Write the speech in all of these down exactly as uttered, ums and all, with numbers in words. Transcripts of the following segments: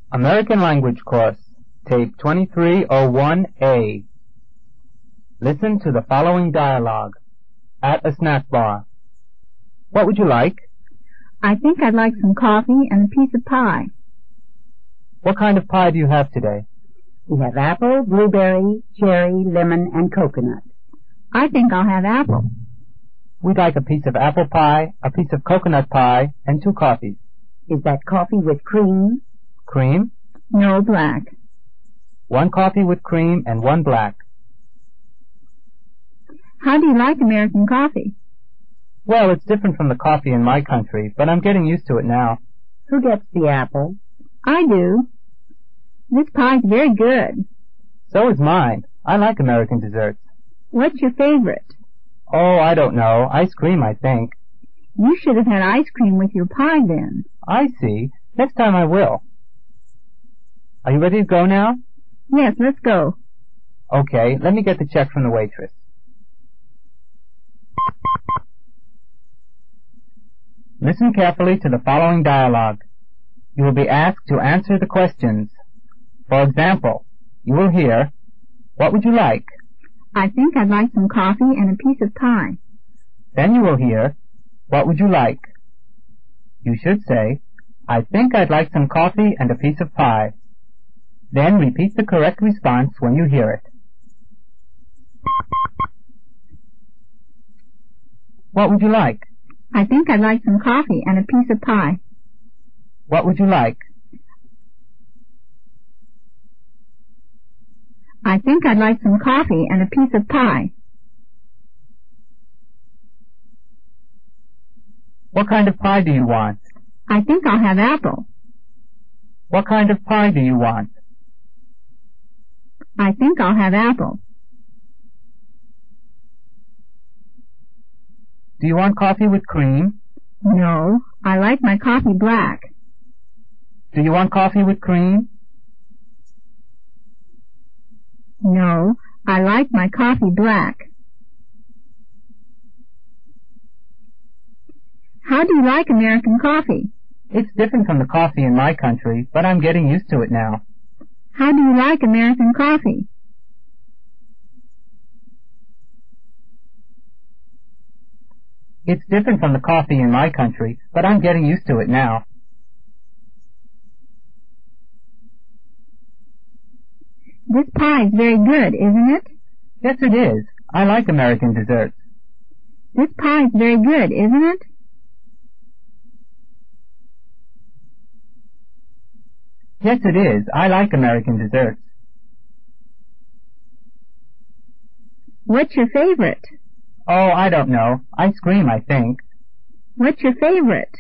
American Language Course, Tape twenty-three oh one A. Listen to the following dialogue. At a snack bar. What would you like? I think I'd like some coffee and a piece of pie. What kind of pie do you have today? We have apple, blueberry, cherry, lemon, and coconut. I think I'll have apple. We'd like a piece of apple pie, a piece of coconut pie, and two coffees. Is that coffee with cream? Cream? No, black. One coffee with cream and one black. How do you like American coffee? Well, it's different from the coffee in my country, but I'm getting used to it now. Who gets the apple? I do. This pie's very good. So is mine. I like American desserts. What's your favorite? Oh, I don't know. Ice cream, I think. You should have had ice cream with your pie then. I see. Next time I will. Are you ready to go now? Yes, let's go. Okay, let me get the check from the waitress. Listen carefully to the following dialogue. You will be asked to answer the questions. For example, you will hear, "What would you like?" I think I'd like some coffee and a piece of pie. Then you will hear, "What would you like?" You should say, "I think I'd like some coffee and a piece of pie." Then repeat the correct response when you hear it. What would you like? I think I'd like some coffee and a piece of pie. What would you like? I think I'd like some coffee and a piece of pie. What kind of pie do you want? I think I'll have apple. What kind of pie do you want? I think I'll have apple. Do you want coffee with cream? No, I like my coffee black. Do you want coffee with cream? No, I like my coffee black. How do you like American coffee? It's different from the coffee in my country, but I'm getting used to it now. How do you like American coffee? It's different from the coffee in my country, but I'm getting used to it now. This pie is very good, isn't it? Yes, it is. I like American desserts. This pie is very good, isn't it? Yes, it is. I like American desserts. What's your favorite? Oh, I don't know. Ice cream, I think. What's your favorite?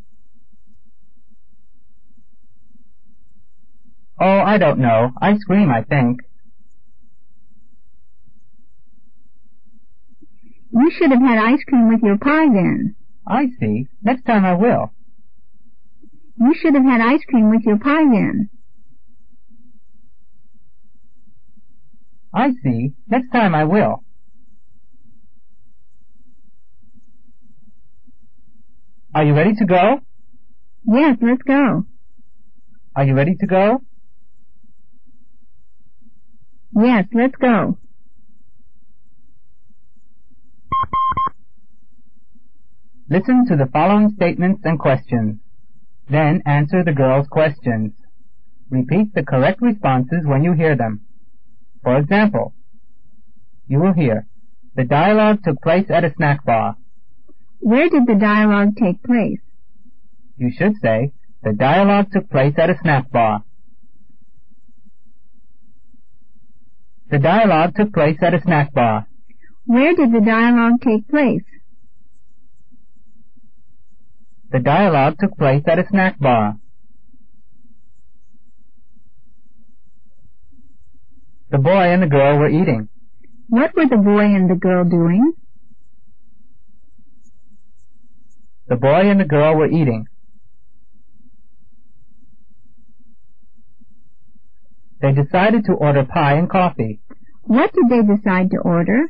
Oh, I don't know. Ice cream, I think. You should have had ice cream with your pie then. I see. Next time I will. You should have had ice cream with your pie then. I see. Next time I will. Are you ready to go? Yes, let's go. Are you ready to go? Yes, let's go. Listen to the following statements and questions. Then answer the girls' questions. Repeat the correct responses when you hear them. For example, you will hear, "The dialogue took place at a snack bar." Where did the dialogue take place? You should say, "The dialogue took place at a snack bar." The dialogue took place at a snack bar. Where did the dialogue take place? The dialogue took place at a snack bar. The boy and the girl were eating. What were the boy and the girl doing? The boy and the girl were eating. They decided to order pie and coffee. What did they decide to order?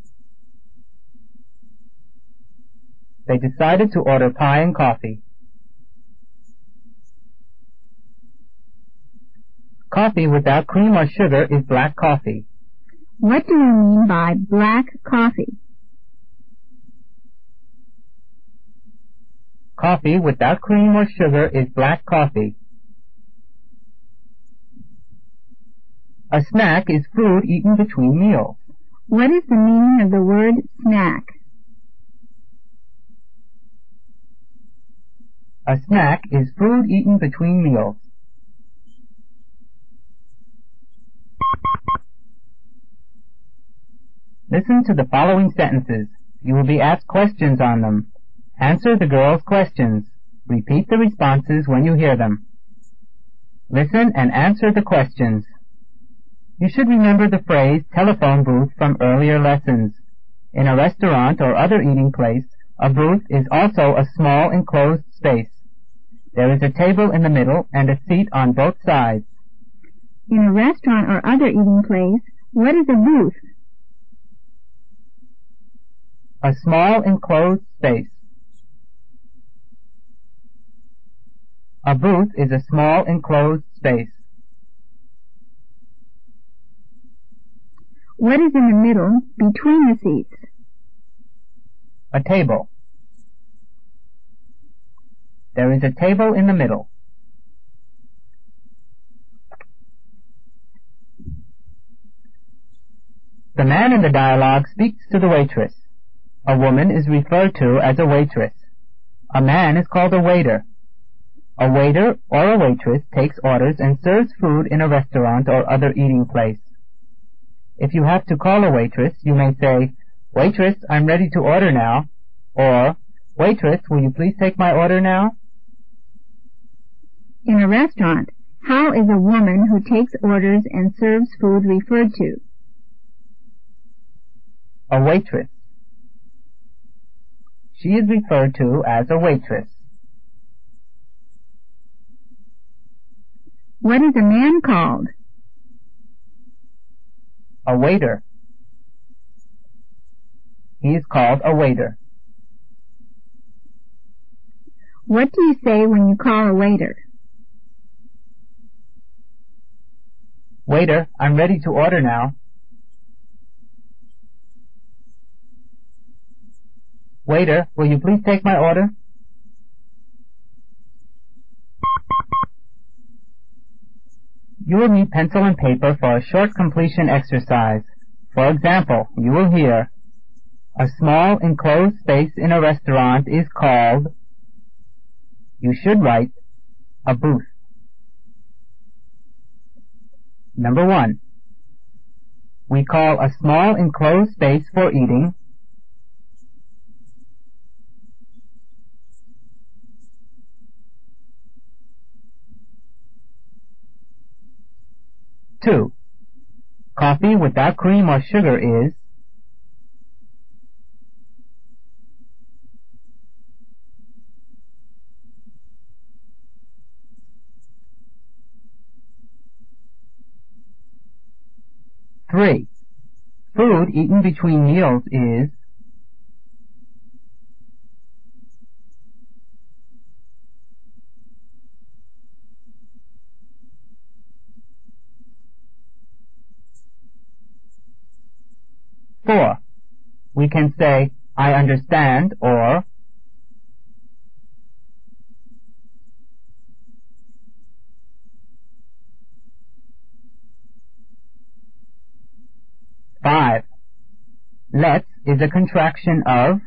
They decided to order pie and coffee. Coffee without cream or sugar is black coffee. What do you mean by black coffee? Coffee without cream or sugar is black coffee. A snack is food eaten between meals. What is the meaning of the word snack? A snack is food eaten between meals. Listen to the following sentences. You will be asked questions on them. Answer the girls' questions. Repeat the responses when you hear them. Listen and answer the questions. You should remember the phrase telephone booth from earlier lessons. In a restaurant or other eating place, a booth is also a small enclosed space. There is a table in the middle and a seat on both sides. In a restaurant or other eating place, what is a booth? A small enclosed space. A booth is a small enclosed space. What is in the middle, between the seats? A table. There is a table in the middle. The man in the dialogue speaks to the waitress. A woman is referred to as a waitress. A man is called a waiter. A waiter or a waitress takes orders and serves food in a restaurant or other eating place. If you have to call a waitress, you may say, "Waitress, I'm ready to order now," or, "Waitress, will you please take my order now?" In a restaurant, how is a woman who takes orders and serves food referred to? A waitress. She is referred to as a waitress. What is a man called? A waiter. He is called a waiter. What do you say when you call a waiter? "Waiter, I'm ready to order now." "Waiter, will you please take my order?" You will need pencil and paper for a short completion exercise. For example, you will hear, "A small enclosed space in a restaurant is called," you should write, "a booth." Number one. We call a small enclosed space for eating Two. Coffee without cream or sugar is Three. Food eaten between meals is Four. We can say, "I understand," or Five. Let's is a contraction of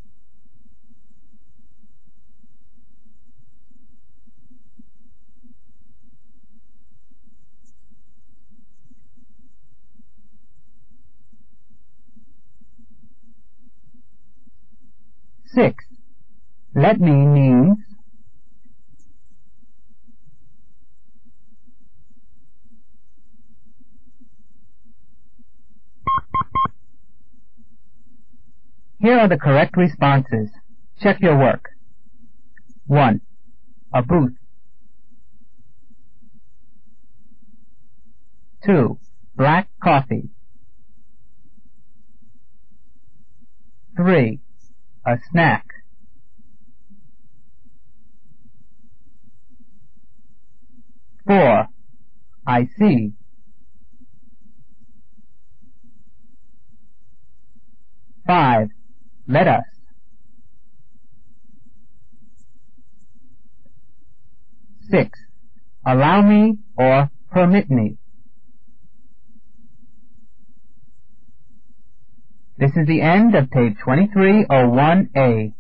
Six. Let me means Here are the correct responses. Check your work. One. A booth. Two. Black coffee. Three. A snack. Four. I see. Five. Let us. Six. Allow me or permit me. This is the end of tape twenty-three oh one A.